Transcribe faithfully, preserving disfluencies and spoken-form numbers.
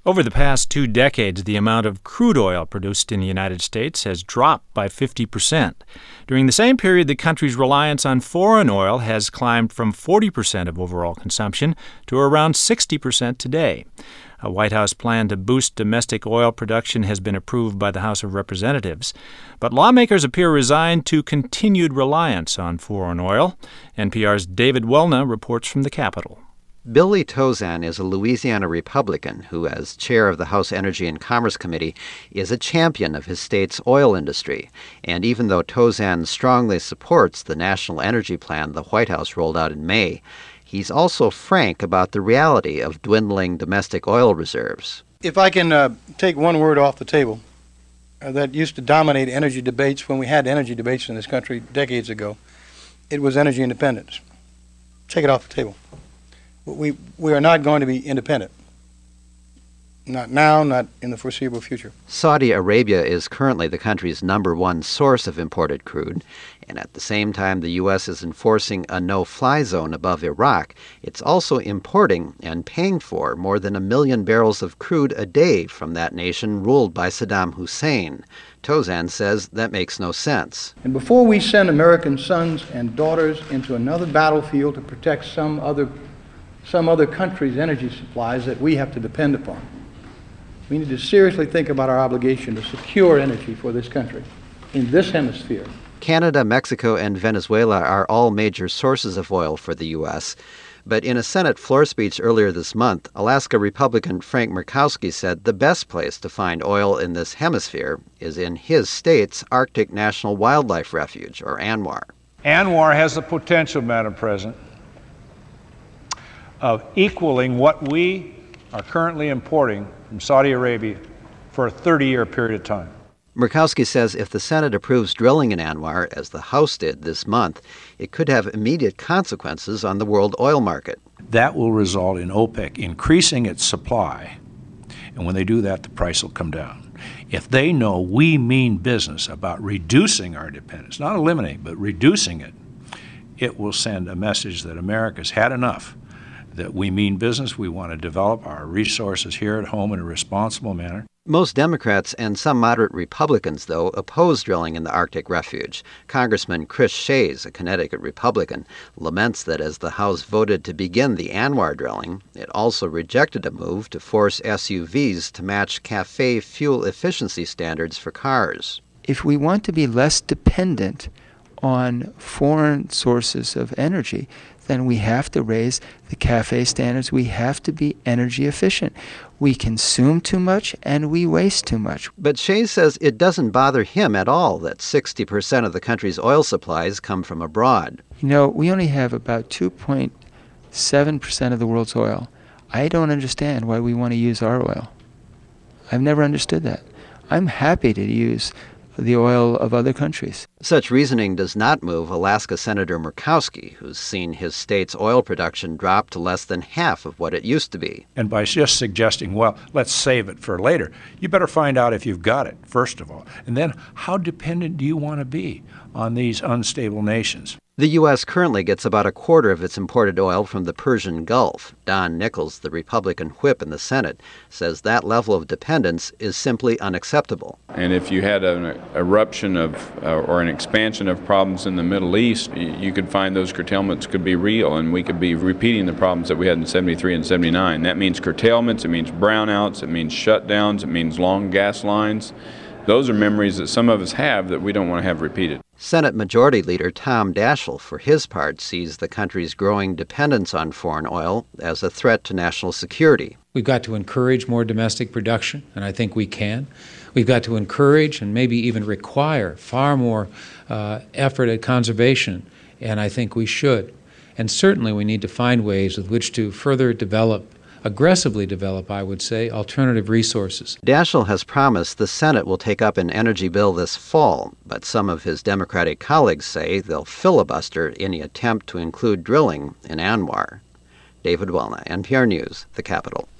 Over the past two decades, the amount of crude oil produced in the United States has dropped by fifty percent. During the same period, the country's reliance on foreign oil has climbed from forty percent of overall consumption to around sixty percent today. A White House plan to boost domestic oil production has been approved by the House of Representatives. But lawmakers appear resigned to continued reliance on foreign oil. N P R's David Welna reports from the Capitol. Billy Tauzin is a Louisiana Republican who, as chair of the House Energy and Commerce Committee, is a champion of his state's oil industry. And even though Tauzin strongly supports the national energy plan the White House rolled out in May, he's also frank about the reality of dwindling domestic oil reserves. If I can uh, take one word off the table uh, that used to dominate energy debates when we had energy debates in this country decades ago, it was energy independence. Take it off the table. We, we are not going to be independent. Not now, not in the foreseeable future. Saudi Arabia is currently the country's number one source of imported crude, and at the same time the U S is enforcing a no-fly zone above Iraq, it's also importing and paying for more than a million barrels of crude a day from that nation ruled by Saddam Hussein. Tauzin says that makes no sense. And before we send American sons and daughters into another battlefield to protect some other some other country's energy supplies that we have to depend upon, we need to seriously think about our obligation to secure energy for this country in this hemisphere. Canada, Mexico, and Venezuela are all major sources of oil for the U S, but in a Senate floor speech earlier this month, Alaska Republican Frank Murkowski said the best place to find oil in this hemisphere is in his state's Arctic National Wildlife Refuge, or ANWR. ANWR has the potential, Madam President, of equaling what we are currently importing from Saudi Arabia for a thirty-year period of time. Murkowski says if the Senate approves drilling in ANWR, as the House did this month, it could have immediate consequences on the world oil market. That will result in OPEC increasing its supply, and when they do that, the price will come down. If they know we mean business about reducing our dependence, not eliminating, but reducing it, it will send a message that America's had enough, that we mean business, we want to develop our resources here at home in a responsible manner. Most Democrats and some moderate Republicans, though, oppose drilling in the Arctic refuge. Congressman Chris Shays, a Connecticut Republican, laments that as the House voted to begin the ANWR drilling, it also rejected a move to force S U Vs to match CAFE fuel efficiency standards for cars. If we want to be less dependent on foreign sources of energy, then we have to raise the CAFE standards. We have to be energy efficient. We consume too much and we waste too much. But Shays says it doesn't bother him at all that sixty percent of the country's oil supplies come from abroad. You know, we only have about two point seven percent of the world's oil. I don't understand why we want to use our oil. I've never understood that. I'm happy to use the oil of other countries. Such reasoning does not move Alaska Senator Murkowski, who's seen his state's oil production drop to less than half of what it used to be. And by just suggesting, well, let's save it for later, you better find out if you've got it, first of all. And then, how dependent do you want to be on these unstable nations? The U S currently gets about a quarter of its imported oil from the Persian Gulf. Don Nickles, the Republican whip in the Senate, says that level of dependence is simply unacceptable. And if you had an eruption of uh, or an expansion of problems in the Middle East, you could find those curtailments could be real, and we could be repeating the problems that we had in seventy-three and seventy-nine. That means curtailments, it means brownouts, it means shutdowns, it means long gas lines. Those are memories that some of us have that we don't want to have repeated. Senate Majority Leader Tom Daschle, for his part, sees the country's growing dependence on foreign oil as a threat to national security. We've got to encourage more domestic production, and I think we can. We've got to encourage and maybe even require far more uh, effort at conservation, and I think we should. And certainly we need to find ways with which to further develop aggressively develop, I would say, alternative resources. Daschle has promised the Senate will take up an energy bill this fall, but some of his Democratic colleagues say they'll filibuster any attempt to include drilling in ANWR. David Welna, N P R News, The Capitol.